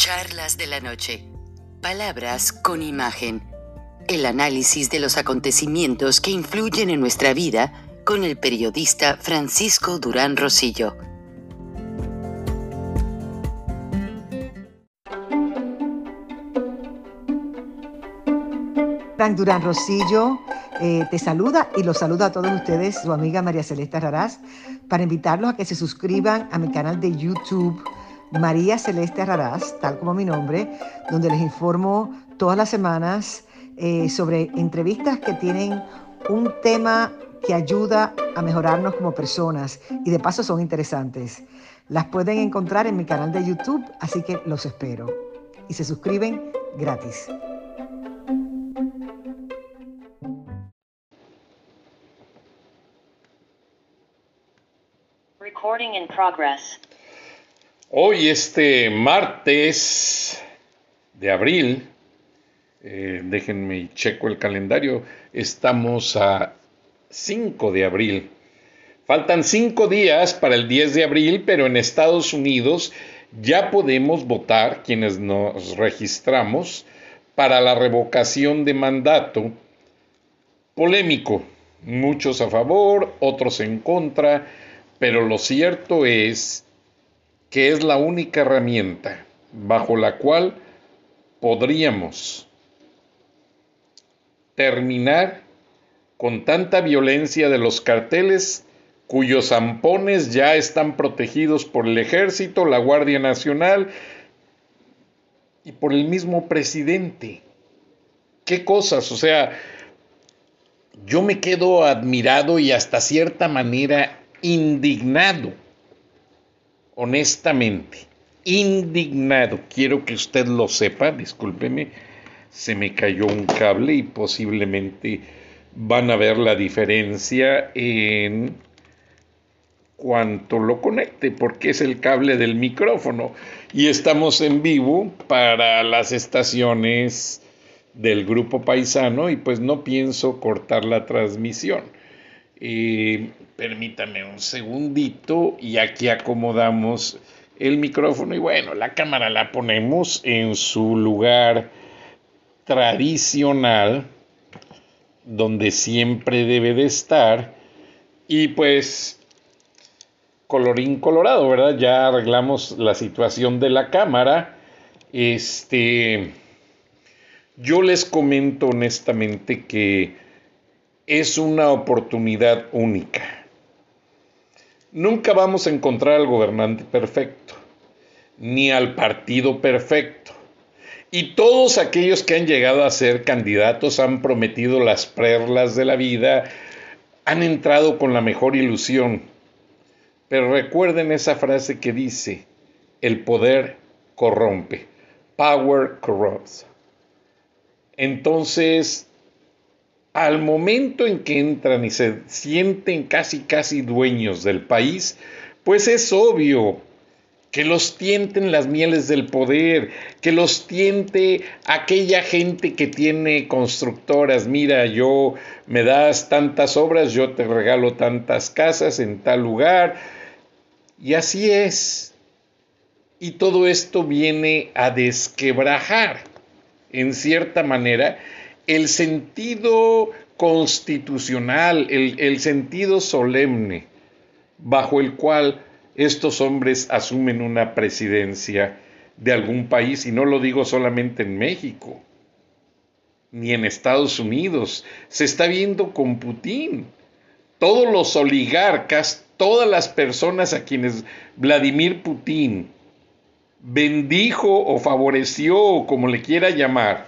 Charlas de la noche. Palabras con imagen. El análisis de los acontecimientos que influyen en nuestra vida con el periodista Francisco Durán Rosillo. Frank Durán Rosillo te saluda y los saluda a todos ustedes, su amiga María Celeste Raraz, para invitarlos a que se suscriban a mi canal de YouTube, María Celeste Raraz, tal como mi nombre, donde les informo todas las semanas sobre entrevistas que tienen un tema que ayuda a mejorarnos como personas y de paso son interesantes. Las pueden encontrar en mi canal de YouTube, así que los espero. Y se suscriben gratis. Recording in progress. Hoy, martes de abril, déjenme checo el calendario, estamos a 5 de abril. Faltan 5 días para el 10 de abril, pero en Estados Unidos ya podemos votar quienes nos registramos para la revocación de mandato. Polémico, muchos a favor, otros en contra, pero lo cierto es que es la única herramienta bajo la cual podríamos terminar con tanta violencia de los carteles cuyos zampones ya están protegidos por el Ejército, la Guardia Nacional y por el mismo presidente. ¿Qué cosas? O sea, yo me quedo admirado y hasta cierta manera indignado, honestamente, indignado. Quiero que usted lo sepa, discúlpeme, se me cayó un cable y posiblemente van a ver la diferencia en cuanto lo conecte, porque es el cable del micrófono y estamos en vivo para las estaciones del Grupo Paisano y pues no pienso cortar la transmisión. Permítame un segundito y aquí acomodamos el micrófono y bueno, la cámara la ponemos en su lugar tradicional donde siempre debe de estar y pues colorín colorado, ¿verdad? Ya arreglamos la situación de la cámara. Yo les comento honestamente que es una oportunidad única. Nunca vamos a encontrar al gobernante perfecto, ni al partido perfecto. Y todos aquellos que han llegado a ser candidatos han prometido las perlas de la vida, han entrado con la mejor ilusión. Pero recuerden esa frase que dice, el poder corrompe, power corrupts. Entonces, al momento en que entran y se sienten casi dueños del país, pues es obvio que los tienten las mieles del poder, que los tiente aquella gente que tiene constructoras. Mira, yo me das tantas obras, yo te regalo tantas casas en tal lugar. Y así es. Y todo esto viene a desquebrajar, en cierta manera, el sentido constitucional, el sentido solemne bajo el cual estos hombres asumen una presidencia de algún país, y no lo digo solamente en México, ni en Estados Unidos, se está viendo con Putin. Todos los oligarcas, todas las personas a quienes Vladimir Putin bendijo o favoreció, o como le quiera llamar,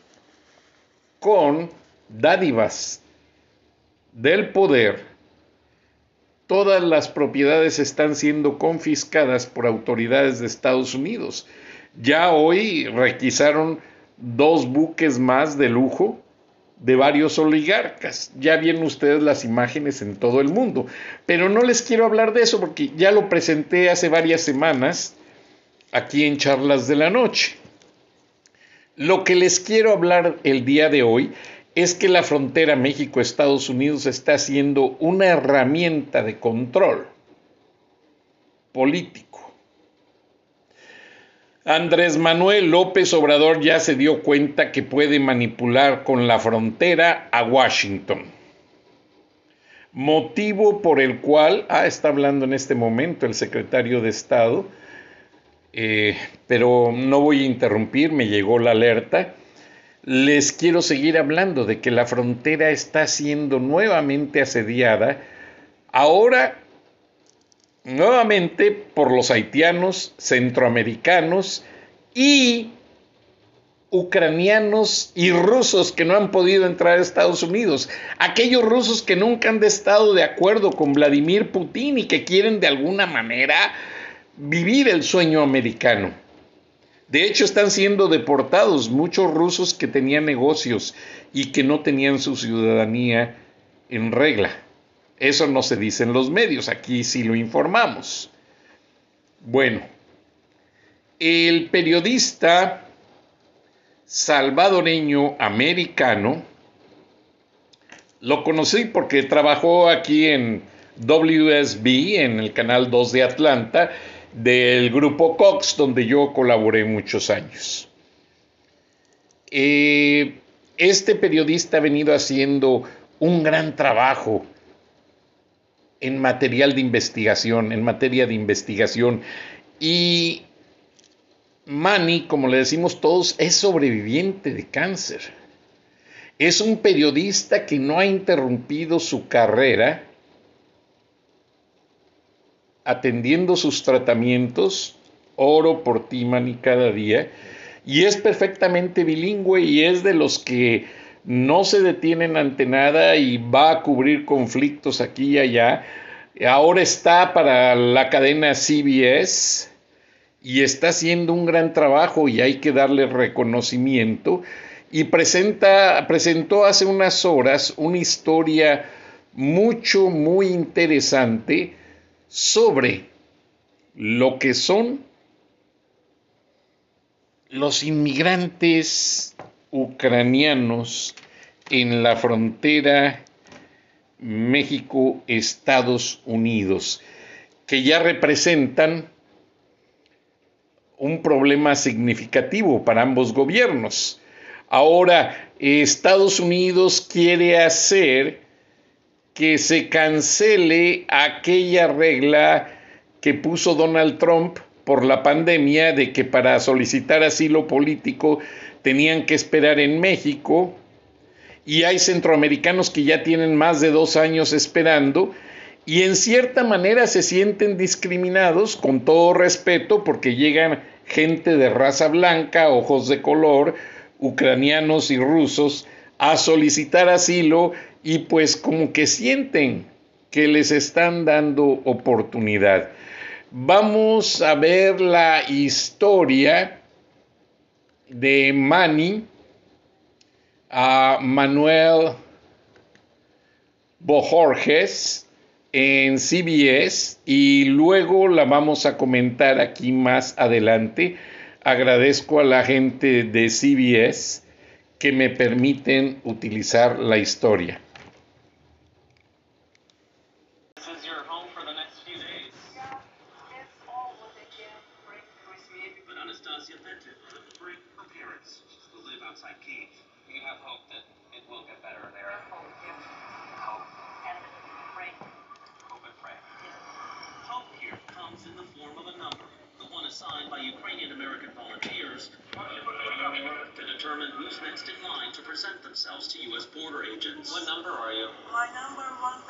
con dádivas del poder, todas las propiedades están siendo confiscadas por autoridades de Estados Unidos. Ya hoy requisaron 2 buques más de lujo de varios oligarcas. Ya vieron ustedes las imágenes en todo el mundo. Pero no les quiero hablar de eso porque ya lo presenté hace varias semanas aquí en Charlas de la Noche. Lo que les quiero hablar el día de hoy es que la frontera México-Estados Unidos está siendo una herramienta de control político. Andrés Manuel López Obrador ya se dio cuenta que puede manipular con la frontera a Washington. Motivo por el cual, está hablando en este momento el secretario de Estado, pero no voy a interrumpir, me llegó la alerta. Les quiero seguir hablando de que la frontera está siendo nuevamente asediada, ahora nuevamente por los haitianos, centroamericanos y ucranianos y rusos que no han podido entrar a Estados Unidos. Aquellos rusos que nunca han estado de acuerdo con Vladimir Putin y que quieren de alguna manera vivir el sueño americano. De hecho, están siendo deportados muchos rusos que tenían negocios y que no tenían su ciudadanía en regla. Eso no se dice en los medios, aquí sí lo informamos. Bueno, el periodista salvadoreño americano, lo conocí porque trabajó aquí en WSB, en el Canal 2 de Atlanta, del grupo Cox, donde yo colaboré muchos años. Este periodista ha venido haciendo un gran trabajo en material de investigación, en materia de investigación. Y Manny, como le decimos todos, es sobreviviente de cáncer. Es un periodista que no ha interrumpido su carrera atendiendo sus tratamientos. Oro por ti, Manny, cada día. Y es perfectamente bilingüe y es de los que no se detienen ante nada y va a cubrir conflictos aquí y allá. Ahora está para la cadena CBS y está haciendo un gran trabajo y hay que darle reconocimiento. Y presentó hace unas horas una historia muy interesante sobre lo que son los inmigrantes ucranianos en la frontera México-Estados Unidos, que ya representan un problema significativo para ambos gobiernos. Ahora, Estados Unidos quiere hacer que se cancele aquella regla que puso Donald Trump por la pandemia de que para solicitar asilo político tenían que esperar en México, y hay centroamericanos que ya tienen más de 2 años esperando y en cierta manera se sienten discriminados, con todo respeto, porque llegan gente de raza blanca, ojos de color, ucranianos y rusos a solicitar asilo y pues como que sienten que les están dando oportunidad. Vamos a ver la historia de Manny, a Manuel Bojorges en CBS y luego la vamos a comentar aquí más adelante. Agradezco a la gente de CBS que me permiten utilizar la historia. Assigned by Ukrainian-American volunteers to determine who's next in line to present themselves to U.S. border agents. What number are you? My number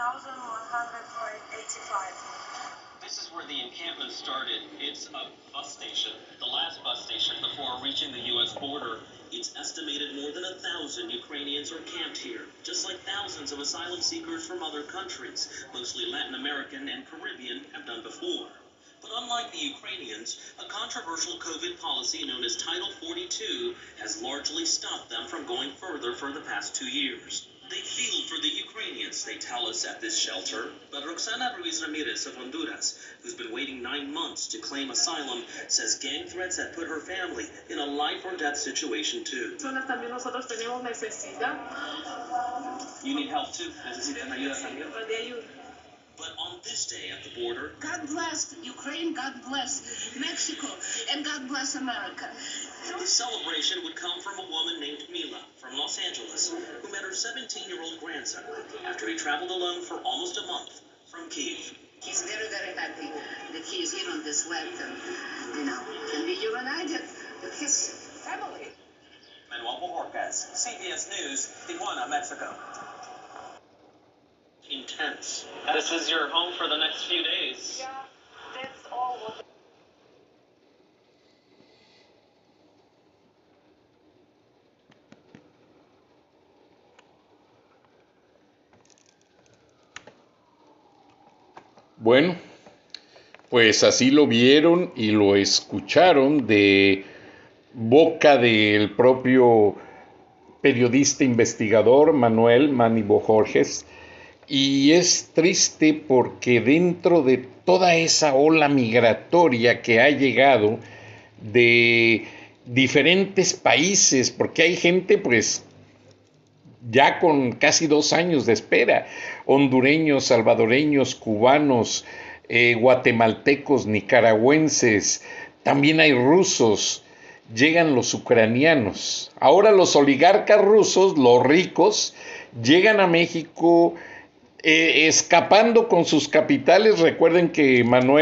1185. This is where the encampment started. It's a bus station, the last bus station before reaching the U.S. border. It's estimated more than 1,000 Ukrainians are camped here, just like thousands of asylum seekers from other countries, mostly Latin American and Caribbean, have done before. But unlike the Ukrainians, a controversial COVID policy known as Title 42 has largely stopped them from going further for the past 2 years. They feel for the Ukrainians, they tell us at this shelter, but Roxana Ruiz Ramirez of Honduras, who's been waiting 9 months to claim asylum, says gang threats have put her family in a life-or-death situation too. También nosotros tenemos necesidad You need help too? ¿Necesitan ayuda también? de ayuda. But on this day at the border, God bless Ukraine, God bless Mexico, and God bless America. the celebration would come from a woman named Mila from Los Angeles, who met her 17-year-old grandson after he traveled alone for almost a month from Kyiv. He's very, very happy that he is here on this land and, can be reunited with his family. Manuel Bojorquez, CBS News, Tijuana, Mexico. Intense. This is your home for the next few days. Yeah, that's all what Bueno, pues así lo vieron y lo escucharon de boca del propio periodista investigador Manuel Manny Bojorquez. Y es triste porque dentro de toda esa ola migratoria que ha llegado de diferentes países, porque hay gente pues ya con casi 2 años de espera, hondureños, salvadoreños, cubanos, guatemaltecos, nicaragüenses, también hay rusos, llegan los ucranianos. Ahora los oligarcas rusos, los ricos, llegan a México escapando con sus capitales. Recuerden que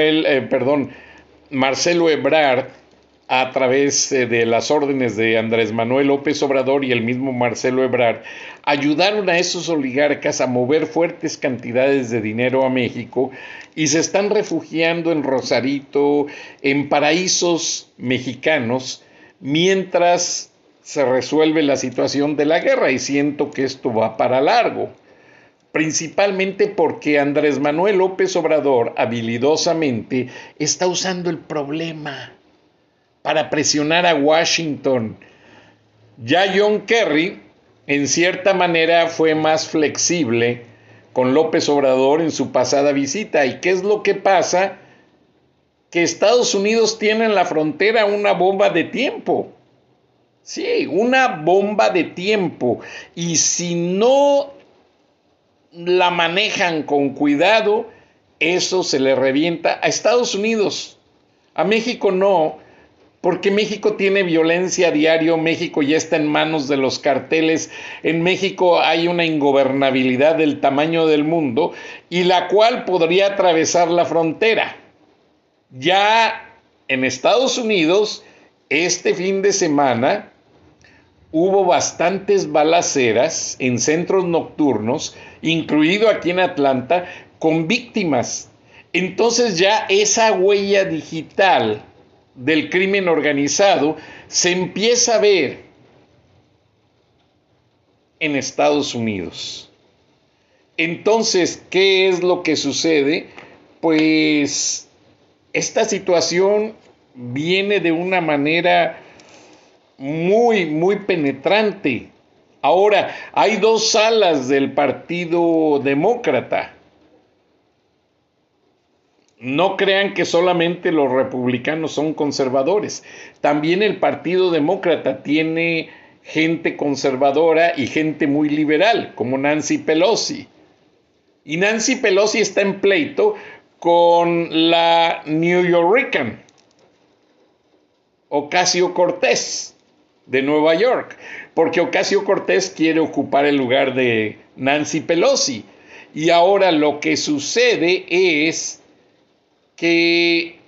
Marcelo Ebrard, a través de las órdenes de Andrés Manuel López Obrador y el mismo Marcelo Ebrard, ayudaron a esos oligarcas a mover fuertes cantidades de dinero a México y se están refugiando en Rosarito, en paraísos mexicanos, mientras se resuelve la situación de la guerra, y siento que esto va para largo. Principalmente porque Andrés Manuel López Obrador habilidosamente está usando el problema para presionar a Washington. Ya John Kerry, en cierta manera, fue más flexible con López Obrador en su pasada visita. ¿Y qué es lo que pasa? Que Estados Unidos tiene en la frontera una bomba de tiempo. Sí, una bomba de tiempo. Y si no la manejan con cuidado, eso se le revienta a Estados Unidos. A México no, porque México tiene violencia a diario. México ya está en manos de los carteles. En México hay una ingobernabilidad del tamaño del mundo, y la cual podría atravesar la frontera. Ya en Estados Unidos, este fin de semana, hubo bastantes balaceras en centros nocturnos, incluido aquí en Atlanta, con víctimas. Entonces ya esa huella digital del crimen organizado se empieza a ver en Estados Unidos. Entonces, ¿qué es lo que sucede? Pues esta situación viene de una manera muy, muy penetrante. Ahora, hay 2 alas del Partido Demócrata. No crean que solamente los republicanos son conservadores. También el Partido Demócrata tiene gente conservadora y gente muy liberal, como Nancy Pelosi. Y Nancy Pelosi está en pleito con la New Yorker, Ocasio-Cortez, de Nueva York, porque Ocasio-Cortez quiere ocupar el lugar de Nancy Pelosi. Y ahora lo que sucede es que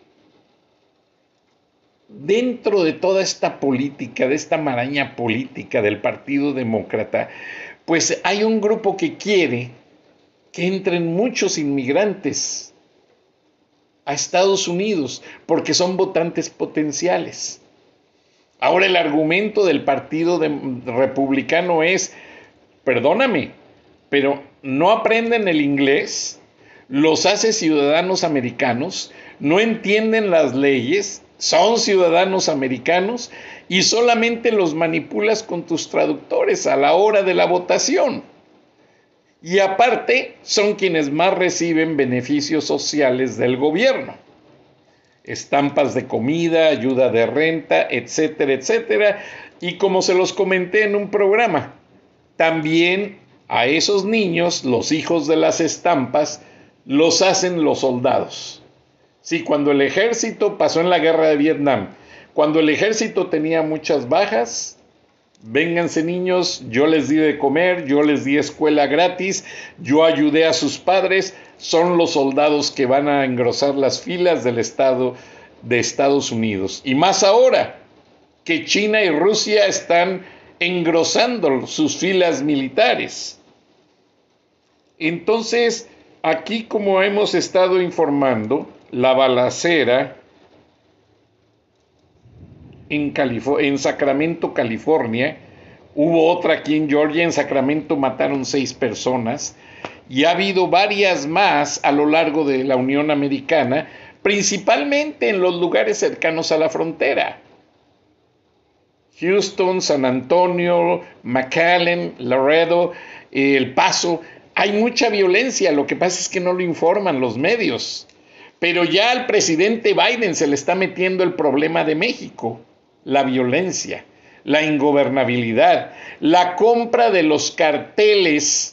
dentro de toda esta política, de esta maraña política del Partido Demócrata, pues hay un grupo que quiere que entren muchos inmigrantes a Estados Unidos, porque son votantes potenciales. Ahora el argumento del Partido Republicano es, perdóname, pero no aprenden el inglés, los hace ciudadanos americanos, no entienden las leyes, son ciudadanos americanos y solamente los manipulas con tus traductores a la hora de la votación. Y aparte son quienes más reciben beneficios sociales del gobierno. Estampas de comida, ayuda de renta, etcétera, etcétera. Y como se los comenté en un programa, también a esos niños, los hijos de las estampas, los hacen los soldados. Sí, cuando el ejército pasó en la guerra de Vietnam, cuando el ejército tenía muchas bajas, vénganse niños, yo les di de comer, yo les di escuela gratis, yo ayudé a sus padres, son los soldados que van a engrosar las filas del Estado de Estados Unidos. Y más ahora que China y Rusia están engrosando sus filas militares. Entonces, aquí, como hemos estado informando, la balacera en Sacramento, California, hubo otra aquí en Georgia, en Sacramento mataron 6 personas, y ha habido varias más a lo largo de la Unión Americana, principalmente en los lugares cercanos a la frontera. Houston, San Antonio, McAllen, Laredo, El Paso. Hay mucha violencia, lo que pasa es que no lo informan los medios. Pero ya al presidente Biden se le está metiendo el problema de México, la violencia, la ingobernabilidad, la compra de los carteles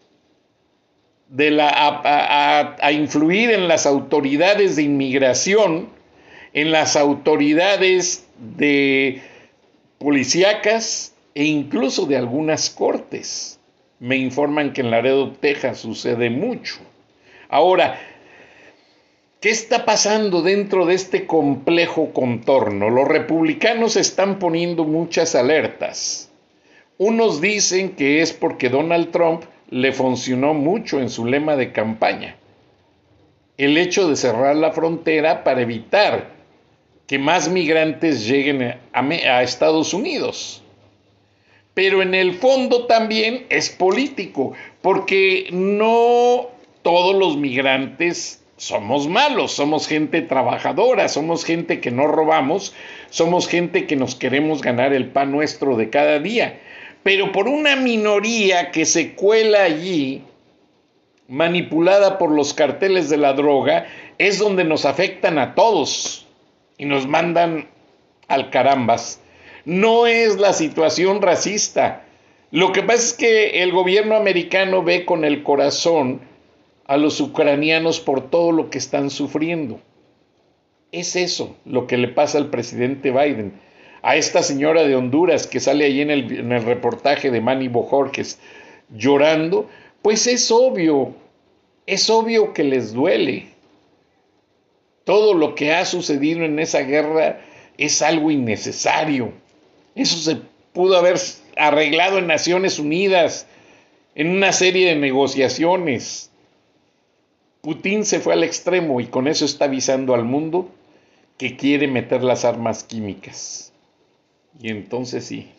a influir en las autoridades de inmigración, en las autoridades de policíacas e incluso de algunas cortes. Me informan que en Laredo, Texas, sucede mucho. Ahora, ¿qué está pasando dentro de este complejo contorno? Los republicanos están poniendo muchas alertas. Unos dicen que es porque Donald Trump le funcionó mucho en su lema de campaña. El hecho de cerrar la frontera para evitar que más migrantes lleguen a Estados Unidos. Pero en el fondo también es político, porque no todos los migrantes somos malos, somos gente trabajadora, somos gente que no robamos, somos gente que nos queremos ganar el pan nuestro de cada día. Pero por una minoría que se cuela allí, manipulada por los carteles de la droga, es donde nos afectan a todos y nos mandan al carambas. No es la situación racista. Lo que pasa es que el gobierno americano ve con el corazón a los ucranianos por todo lo que están sufriendo. Es eso lo que le pasa al presidente Biden. A esta señora de Honduras que sale ahí en el reportaje de Manny Bojorquez llorando, pues es obvio que les duele. Todo lo que ha sucedido en esa guerra es algo innecesario. Eso se pudo haber arreglado en Naciones Unidas, en una serie de negociaciones. Putin se fue al extremo y con eso está avisando al mundo que quiere meter las armas químicas. Y entonces sí.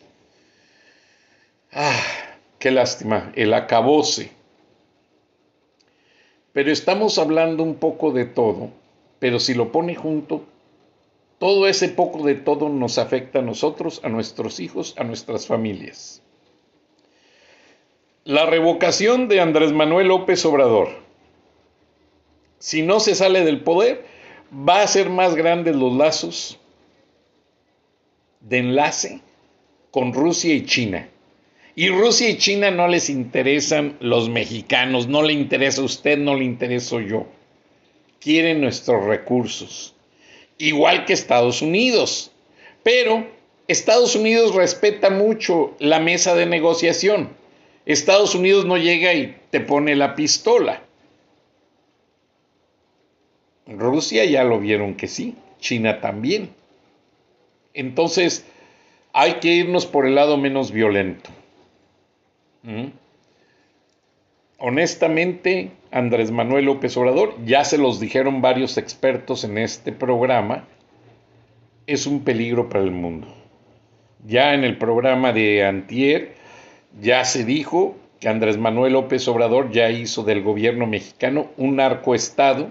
Qué lástima, el acabose. Pero estamos hablando un poco de todo, pero si lo pone junto, todo ese poco de todo nos afecta a nosotros, a nuestros hijos, a nuestras familias. La revocación de Andrés Manuel López Obrador. Si no se sale del poder, va a ser más grandes los lazos de enlace con Rusia y China. Y Rusia y China no les interesan los mexicanos, no le interesa a usted, no le intereso yo. Quieren nuestros recursos. Igual que Estados Unidos. Pero Estados Unidos respeta mucho la mesa de negociación. Estados Unidos no llega y te pone la pistola. Rusia ya lo vieron que sí, China también. Entonces, hay que irnos por el lado menos violento. Honestamente, Andrés Manuel López Obrador, ya se los dijeron varios expertos en este programa, es un peligro para el mundo. Ya en el programa de antier, ya se dijo que Andrés Manuel López Obrador ya hizo del gobierno mexicano un narcoestado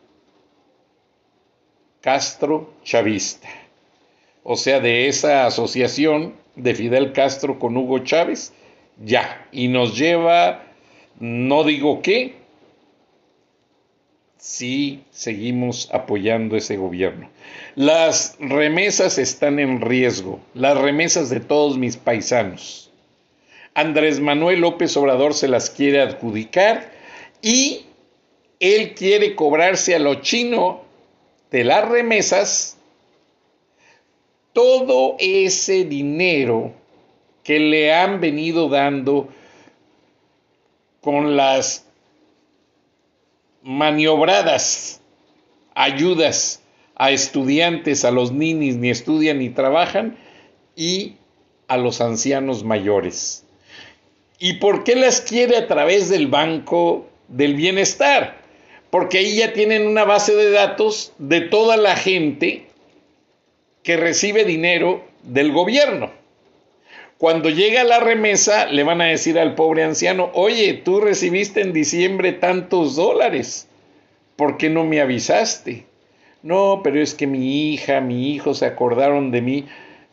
Castro-chavista. O sea, de esa asociación de Fidel Castro con Hugo Chávez, ya. Y nos lleva, no digo qué, si seguimos apoyando ese gobierno. Las remesas están en riesgo, las remesas de todos mis paisanos. Andrés Manuel López Obrador se las quiere adjudicar y él quiere cobrarse a lo chino de las remesas todo ese dinero que le han venido dando con las maniobradas ayudas a estudiantes, a los ninis ni estudian ni trabajan, y a los ancianos mayores. ¿Y por qué las quiere a través del Banco del Bienestar? Porque ahí ya tienen una base de datos de toda la gente que recibe dinero del gobierno. Cuando llega la remesa, le van a decir al pobre anciano: oye, tú recibiste en diciembre tantos dólares, ¿por qué no me avisaste? No, pero es que mi hija, mi hijo se acordaron de mí.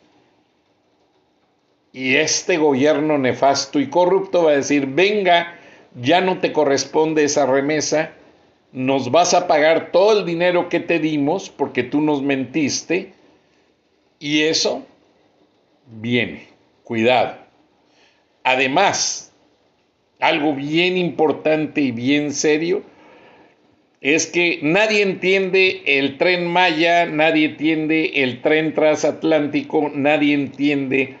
Y este gobierno nefasto y corrupto va a decir: venga, ya no te corresponde esa remesa, nos vas a pagar todo el dinero que te dimos porque tú nos mentiste, y eso viene. Cuidado. Además, algo bien importante y bien serio es que nadie entiende el Tren Maya, nadie entiende el tren transatlántico, nadie entiende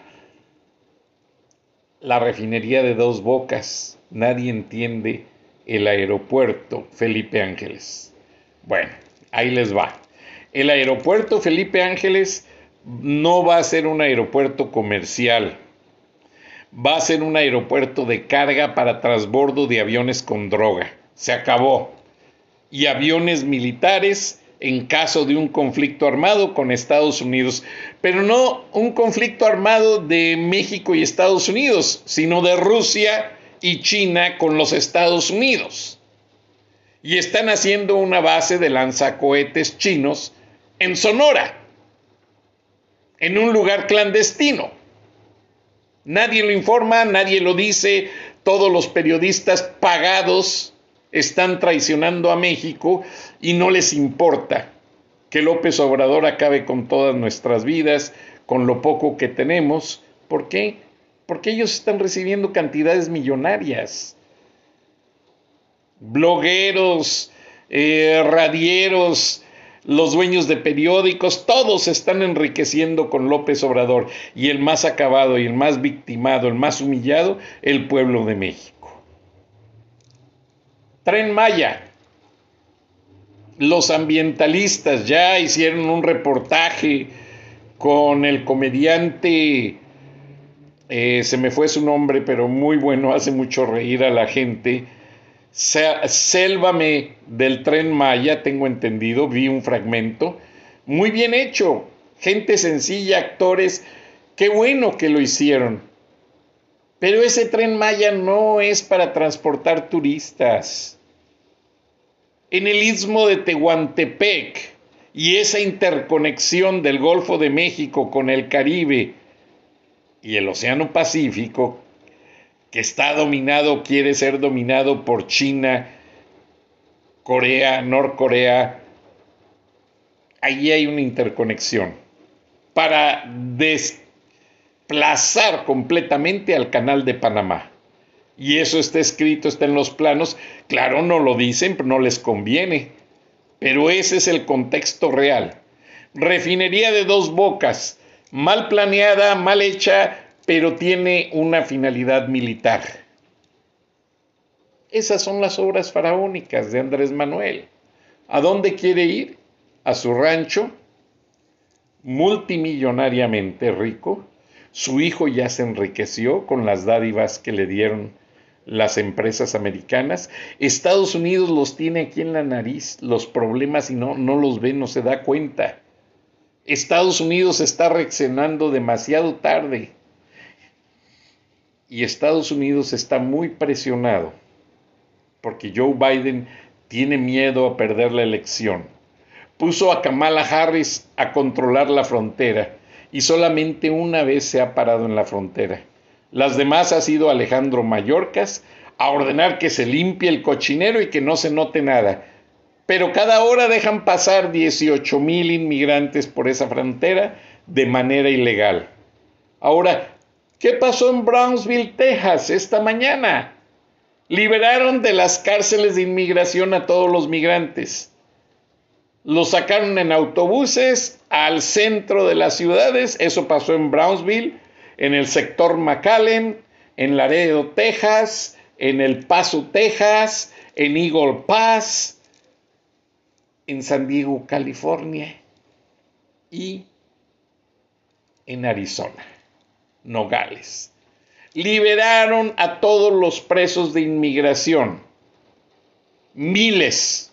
la refinería de Dos Bocas, nadie entiende el aeropuerto Felipe Ángeles. Bueno, ahí les va. El aeropuerto Felipe Ángeles no va a ser un aeropuerto comercial, va a ser un aeropuerto de carga para transbordo de aviones con droga. Se acabó. Y aviones militares en caso de un conflicto armado con Estados Unidos, pero no un conflicto armado de México y Estados Unidos, sino de Rusia y China con los Estados Unidos. Y están haciendo una base de lanzacohetes chinos en Sonora, en un lugar clandestino. Nadie lo informa, nadie lo dice, todos los periodistas pagados están traicionando a México y no les importa que López Obrador acabe con todas nuestras vidas, con lo poco que tenemos. ¿Por qué? Porque ellos están recibiendo cantidades millonarias. Blogueros, radieros, los dueños de periódicos, todos se están enriqueciendo con López Obrador, y el más acabado y el más victimado, el más humillado, el pueblo de México. Tren Maya. Los ambientalistas ya hicieron un reportaje con el comediante, se me fue su nombre, pero muy bueno, hace mucho reír a la gente. Sélvame del Tren Maya, tengo entendido, vi un fragmento, muy bien hecho, gente sencilla, actores, qué bueno que lo hicieron. Pero ese Tren Maya no es para transportar turistas. En el istmo de Tehuantepec y esa interconexión del Golfo de México con el Caribe y el Océano Pacífico, que está dominado, quiere ser dominado por China, Corea, Norcorea, allí hay una interconexión para desplazar completamente al Canal de Panamá. Y eso está escrito, está en los planos. Claro, no lo dicen, pero no les conviene. Pero ese es el contexto real. Refinería de Dos Bocas, mal planeada, mal hecha, pero tiene una finalidad militar. Esas son las obras faraónicas de Andrés Manuel. ¿A dónde quiere ir? A su rancho, multimillonariamente rico. Su hijo ya se enriqueció con las dádivas que le dieron las empresas americanas. Estados Unidos los tiene aquí en la nariz, los problemas, y no los ve, no se da cuenta. Estados Unidos está reaccionando demasiado tarde. Y Estados Unidos está muy presionado porque Joe Biden tiene miedo a perder la elección. Puso a Kamala Harris a controlar la frontera y solamente una vez se ha parado en la frontera. Las demás ha sido Alejandro Mayorkas a ordenar que se limpie el cochinero y que no se note nada. Pero cada hora dejan pasar 18,000 inmigrantes por esa frontera de manera ilegal. Ahora, ¿qué pasó en Brownsville, Texas, esta mañana? Liberaron de las cárceles de inmigración a todos los migrantes. Los sacaron en autobuses al centro de las ciudades. Eso pasó en Brownsville, en el sector McAllen, en Laredo, Texas, en El Paso, Texas, en Eagle Pass, en San Diego, California y en Arizona, Nogales. Liberaron a todos los presos de inmigración. Miles.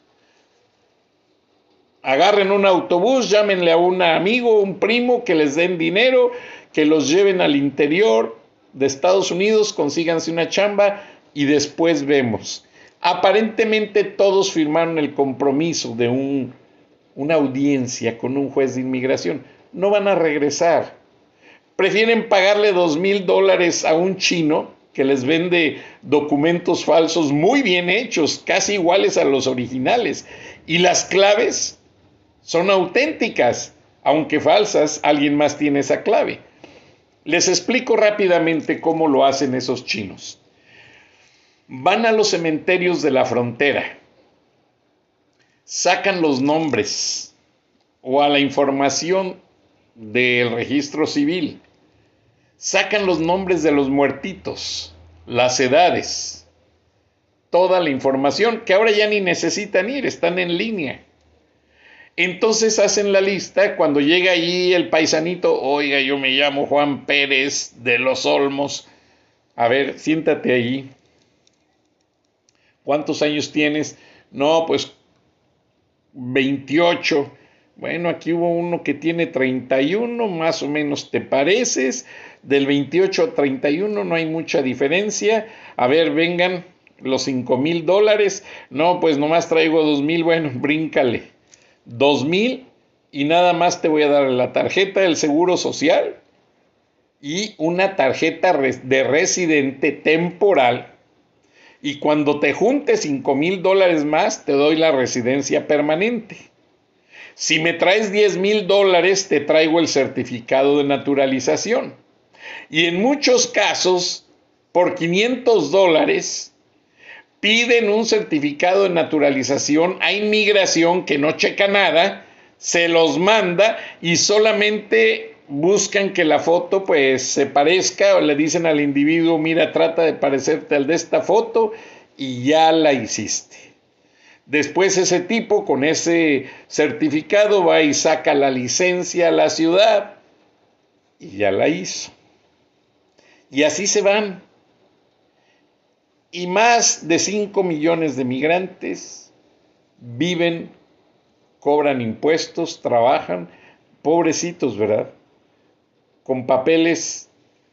Agarren un autobús, llámenle a un amigo, un primo, que les den dinero, que los lleven al interior de Estados Unidos, consíganse una chamba y después vemos. Aparentemente todos firmaron el compromiso de una audiencia con un juez de inmigración. No van a regresar. Prefieren pagarle $2,000 a un chino que les vende documentos falsos muy bien hechos, casi iguales a los originales. Y las claves son auténticas, aunque falsas, alguien más tiene esa clave. Les explico rápidamente cómo lo hacen esos chinos. Van a los cementerios de la frontera, sacan los nombres o a la información del registro civil, sacan los nombres de los muertitos, las edades, toda la información que ahora ya ni necesitan ir, están en línea. Entonces hacen la lista. Cuando llega allí el paisanito, oiga, yo me llamo Juan Pérez de Los Olmos, a ver, siéntate allí. ¿Cuántos años tienes? No, pues 28. Bueno, aquí hubo uno que tiene 31, más o menos te pareces. Del 28 a 31 no hay mucha diferencia. A ver, vengan los $5,000. No, pues nomás traigo 2,000. Bueno, bríncale. 2,000 y nada más te voy a dar la tarjeta del Seguro Social y una tarjeta de residente temporal. Y cuando te junte $5,000 más, te doy la residencia permanente. Si me traes $10,000, te traigo el certificado de naturalización. Y en muchos casos, por $500, piden un certificado de naturalización a inmigración que no checa nada, se los manda y solamente buscan que la foto pues se parezca, o le dicen al individuo, mira, trata de parecerte al de esta foto y ya la hiciste. Después ese tipo con ese certificado va y saca la licencia a la ciudad y ya la hizo. Y así se van. Y más de 5 millones de migrantes viven, cobran impuestos, trabajan, pobrecitos, ¿verdad? Con papeles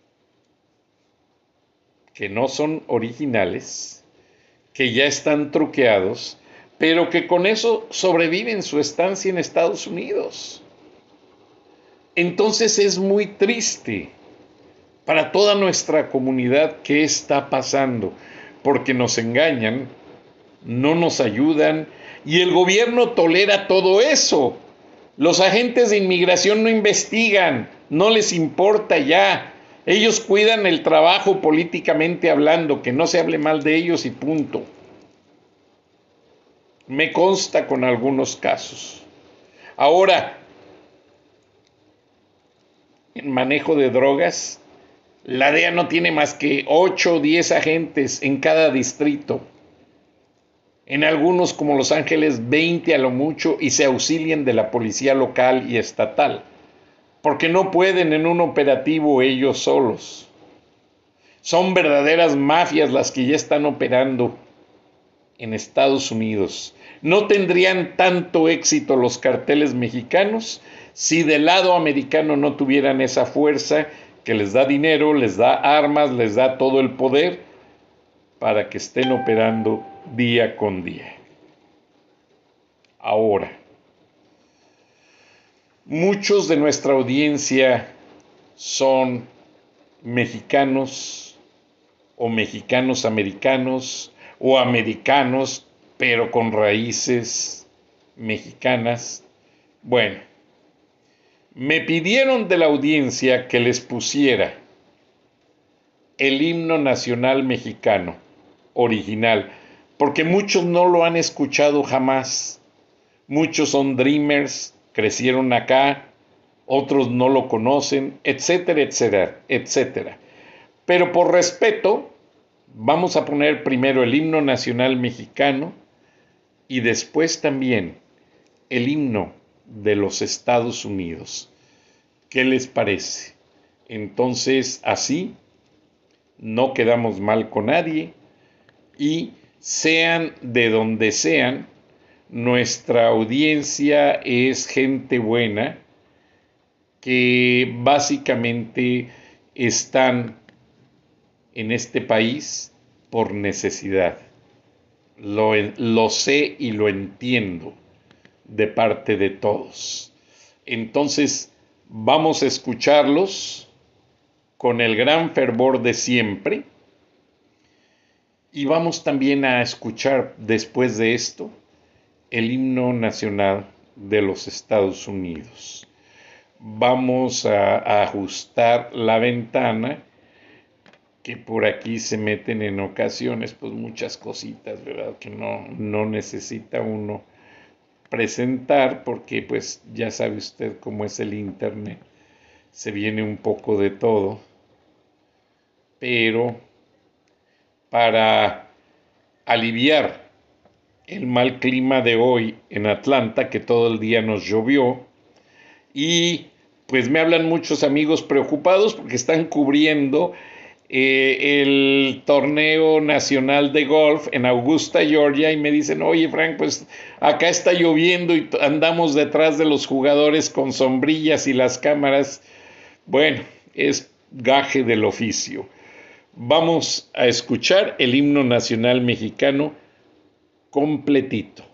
que no son originales, que ya están truqueados, pero que con eso sobreviven su estancia en Estados Unidos. Entonces es muy triste para toda nuestra comunidad qué está pasando, porque nos engañan, no nos ayudan y el gobierno tolera todo eso. Los agentes de inmigración no investigan, no les importa ya. Ellos cuidan el trabajo políticamente hablando, que no se hable mal de ellos y punto. Me consta con algunos casos. Ahora, en manejo de drogas, la DEA no tiene más que 8 o 10 agentes en cada distrito. En algunos, como Los Ángeles, 20 a lo mucho, y se auxilian de la policía local y estatal, porque no pueden en un operativo ellos solos. Son verdaderas mafias las que ya están operando en Estados Unidos. No tendrían tanto éxito los carteles mexicanos si del lado americano no tuvieran esa fuerza que les da dinero, les da armas, les da todo el poder para que estén operando día con día. Ahora, muchos de nuestra audiencia son mexicanos o mexicanos americanos o americanos pero con raíces mexicanas. Bueno, me pidieron de la audiencia que les pusiera el himno nacional mexicano original, porque muchos no lo han escuchado jamás. Muchos son dreamers, crecieron acá, otros no lo conocen, etcétera, etcétera, etcétera. Pero por respeto, vamos a poner primero el himno nacional mexicano y después también el himno de los Estados Unidos. ¿Qué les parece? Entonces, así no quedamos mal con nadie y sean de donde sean, nuestra audiencia es gente buena que básicamente están en este país por necesidad. Lo sé y lo entiendo de parte de todos. Entonces, vamos a escucharlos con el gran fervor de siempre y vamos también a escuchar después de esto el himno nacional de los Estados Unidos. Vamos a ajustar la ventana, que por aquí se meten en ocasiones pues muchas cositas, ¿verdad? Que no necesita uno presentar, porque pues ya sabe usted cómo es el internet, se viene un poco de todo, pero para aliviar el mal clima de hoy en Atlanta, que todo el día nos llovió, y pues me hablan muchos amigos preocupados porque están cubriendo el torneo nacional de golf en Augusta, Georgia, y me dicen, oye Frank, pues acá está lloviendo y andamos detrás de los jugadores con sombrillas y las cámaras. Bueno, es gaje del oficio. Vamos a escuchar el himno nacional mexicano completito.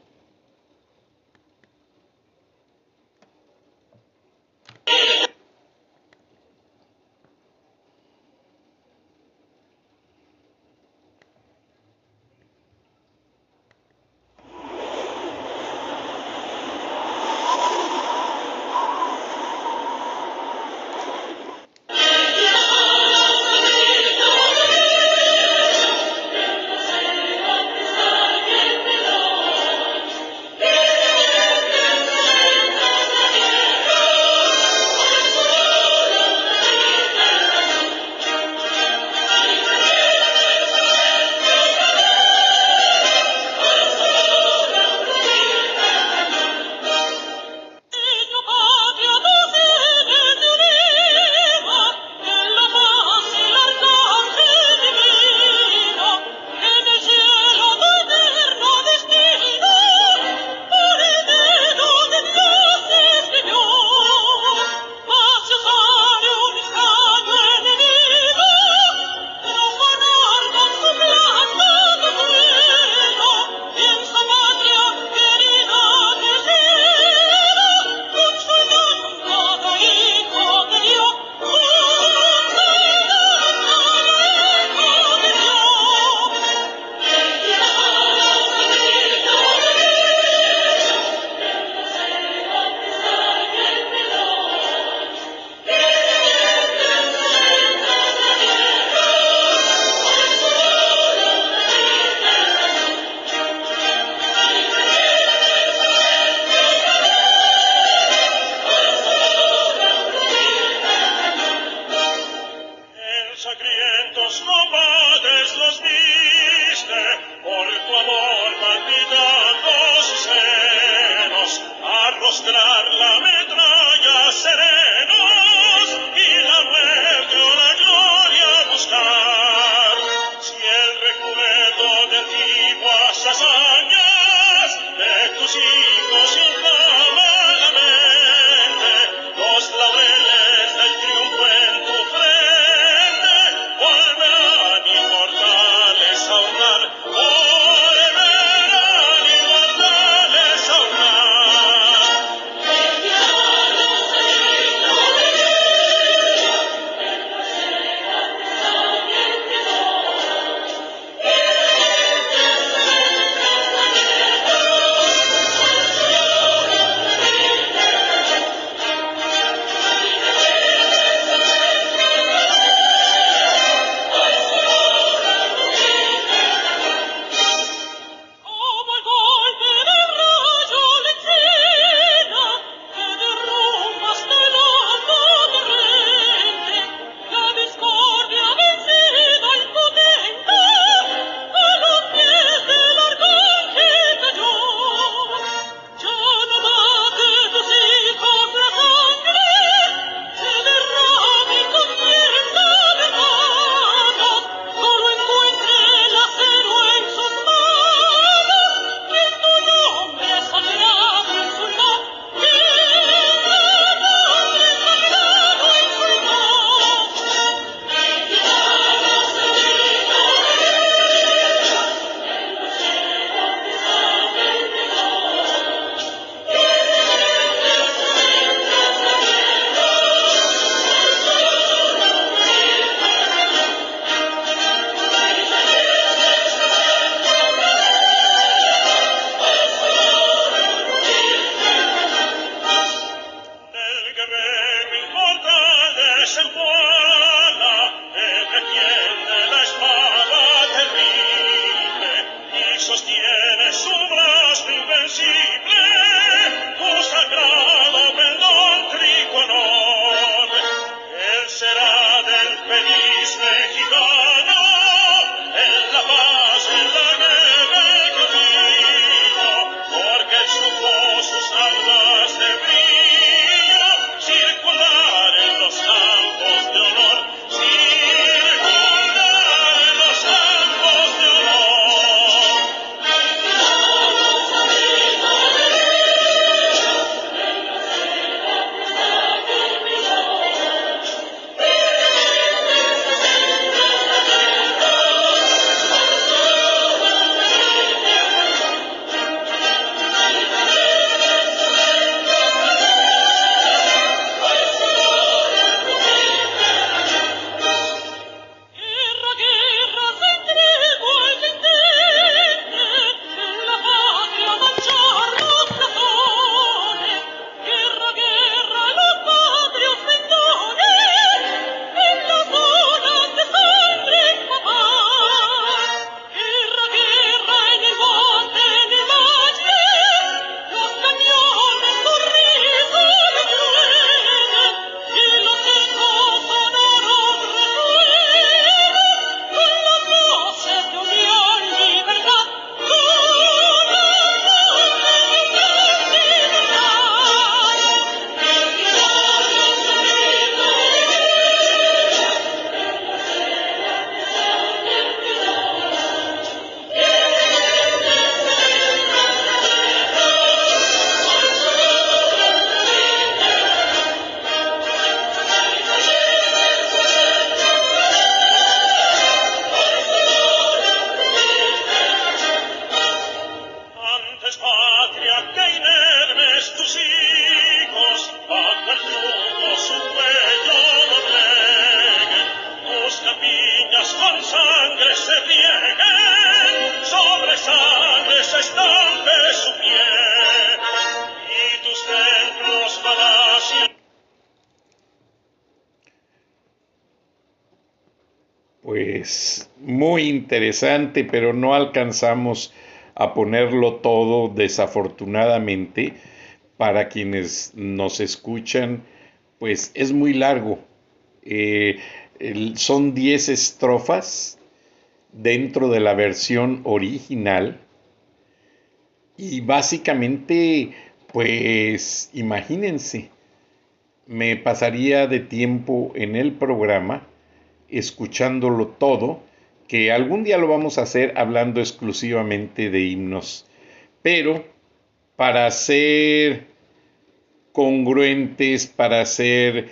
Pues muy interesante, pero no alcanzamos a ponerlo todo, desafortunadamente. Para quienes nos escuchan, pues es muy largo. Eh, Son 10 estrofas dentro de la versión original y básicamente, pues imagínense, me pasaría de tiempo en el programa escuchándolo todo, que algún día lo vamos a hacer hablando exclusivamente de himnos, pero para ser congruentes, para ser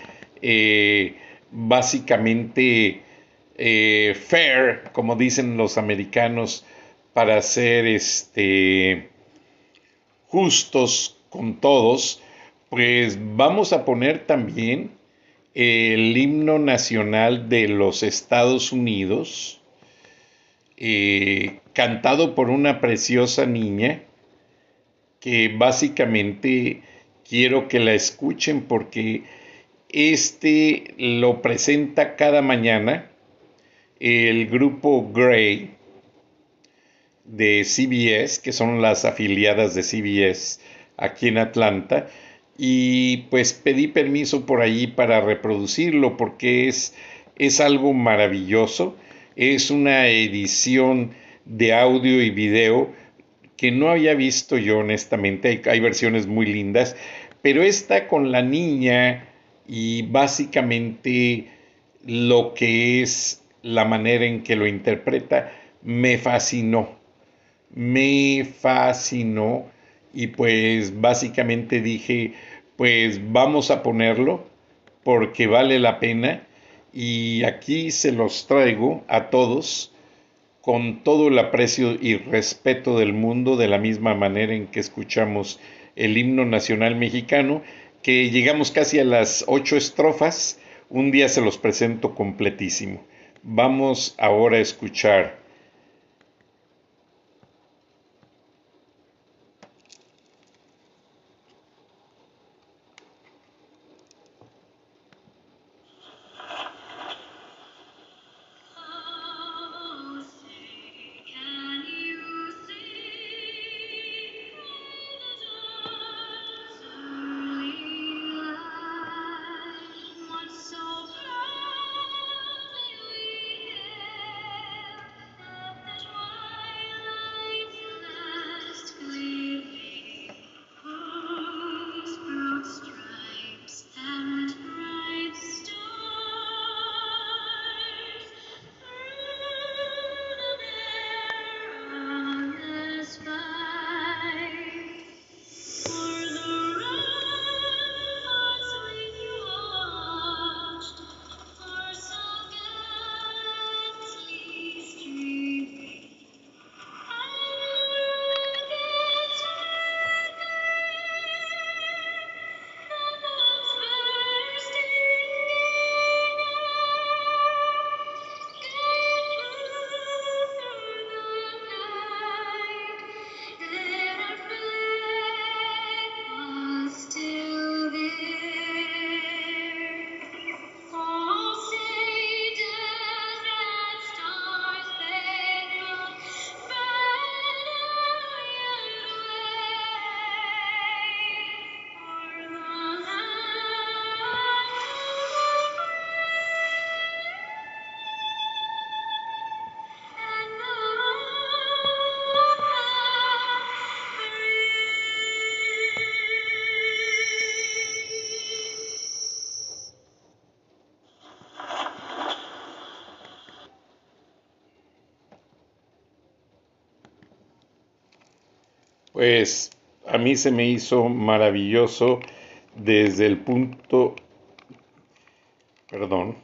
básicamente fair, como dicen los americanos, para ser justos con todos, pues vamos a poner también el himno nacional de los Estados Unidos, cantado por una preciosa niña que básicamente quiero que la escuchen porque lo presenta cada mañana el grupo Grey de CBS, que son las afiliadas de CBS aquí en Atlanta, y pues pedí permiso por ahí para reproducirlo porque es algo maravilloso. Es una edición de audio y video que no había visto yo honestamente. Hay versiones muy lindas, pero esta con la niña y básicamente lo que es la manera en que lo interpreta me fascinó y pues básicamente dije, pues vamos a ponerlo porque vale la pena y aquí se los traigo a todos con todo el aprecio y respeto del mundo, de la misma manera en que escuchamos el himno nacional mexicano, que llegamos casi a las 8 estrofas. Un día se los presento completísimo. Vamos ahora a escuchar Pues a mí se me hizo maravilloso desde el punto, perdón,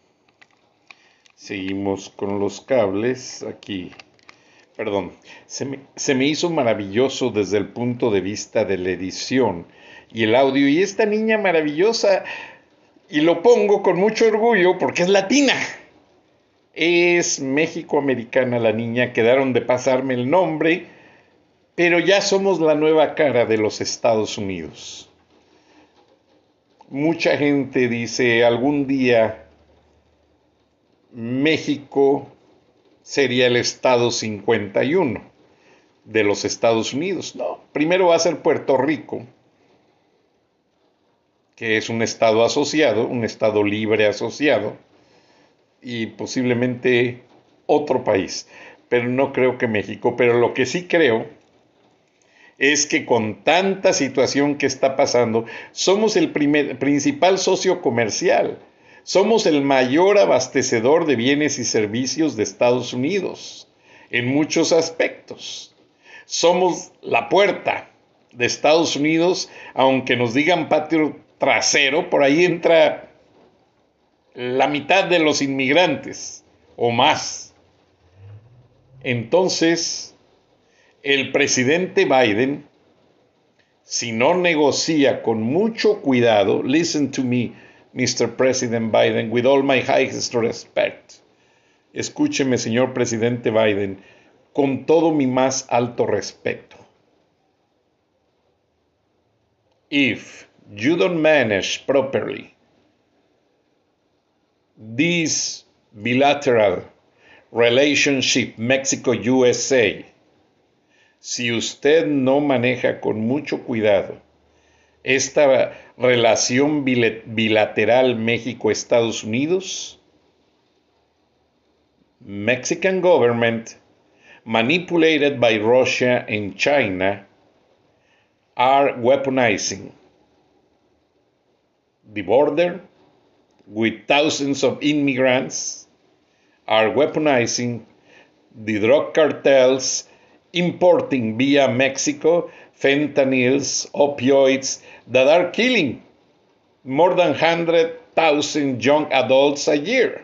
seguimos con los cables aquí, perdón, se me hizo maravilloso desde el punto de vista de la edición y el audio y esta niña maravillosa, y lo pongo con mucho orgullo porque es latina. Es mexicoamericana la niña, quedaron de pasarme el nombre, pero ya somos la nueva cara de los Estados Unidos. mucha gente dice algún día México sería el estado 51 de los Estados Unidos. No, primero va a ser Puerto Rico, que es un estado asociado, un estado libre asociado, y posiblemente otro país, pero no creo que México. Pero lo que sí creo es que con tanta situación que está pasando, somos el principal socio comercial, somos el mayor abastecedor de bienes y servicios de Estados Unidos, en muchos aspectos. Somos la puerta de Estados Unidos, aunque nos digan patio trasero, por ahí entra la mitad de los inmigrantes o más. Entonces, el presidente Biden, si no negocia con mucho cuidado, listen to me, Mr. President Biden, with all my highest respect. Escúcheme, señor presidente Biden, con todo mi más alto respeto. If you don't manage properly this bilateral relationship Mexico-USA, si usted no maneja con mucho cuidado esta relación bilateral México-Estados Unidos, Mexican government, manipulated by Russia and China, are weaponizing the border with thousands of immigrants, are weaponizing the drug cartels, importing via Mexico fentanyls, opioids that are killing more than 100,000 young adults a year.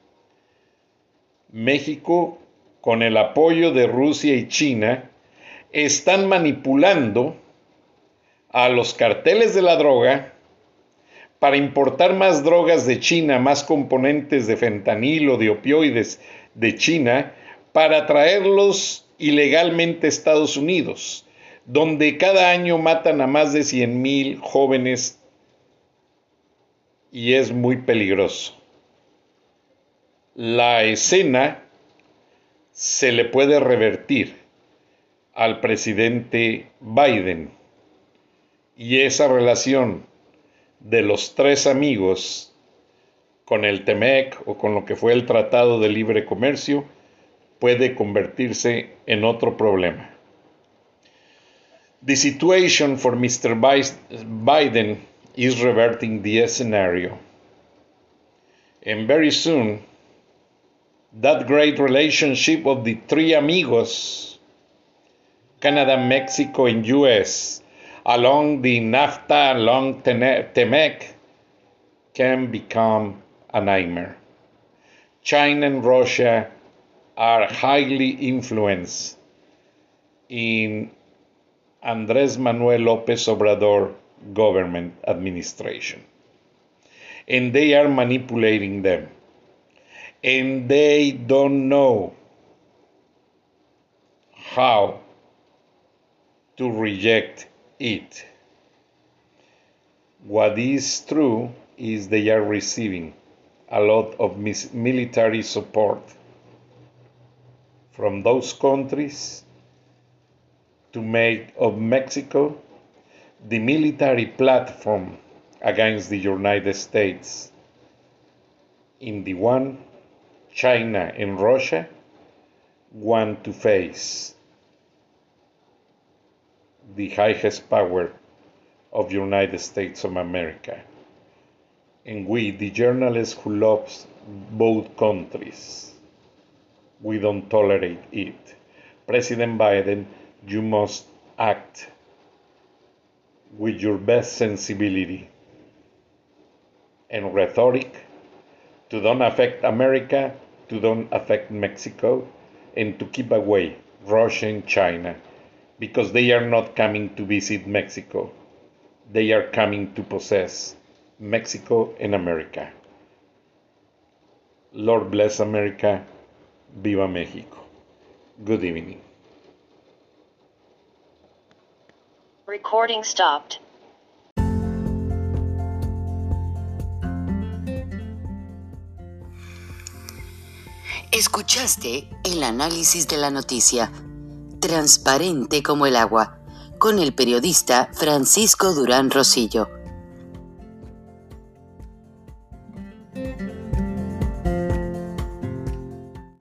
México, con el apoyo de Rusia y China, están manipulando a los carteles de la droga para importar más drogas de China, más componentes de fentanilo, de opioides de China, para traerlos ilegalmente a Estados Unidos, donde cada año matan a más de 100,000 jóvenes y es muy peligroso. La escena se le puede revertir al presidente Biden y esa relación de los tres amigos con el TEMEC o con lo que fue el Tratado de Libre Comercio puede convertirse en otro problema. The situation for Mr. Biden is reverting the scenario. And very soon, that great relationship of the three amigos, Canada, Mexico, and US, along the NAFTA, along TEMEC, can become a nightmare. China and Russia are highly influenced in Andrés Manuel López Obrador government administration. And they are manipulating them. And they don't know how to reject it. What is true is they are receiving a lot of military support from those countries to make of Mexico the military platform against the United States. In the one, China and Russia want to face the highest power of the United States of America. And we, the journalists who love both countries, we don't tolerate it. President Biden, you must act with your best sensibility and rhetoric to don't affect America, to don't affect Mexico, and to keep away Russia and China, because they are not coming to visit Mexico. They are coming to possess Mexico and America. Lord bless America. Viva México. Good evening. Recording stopped. Escuchaste el análisis de la noticia, transparente como el agua, con el periodista Francisco Durán Rosillo.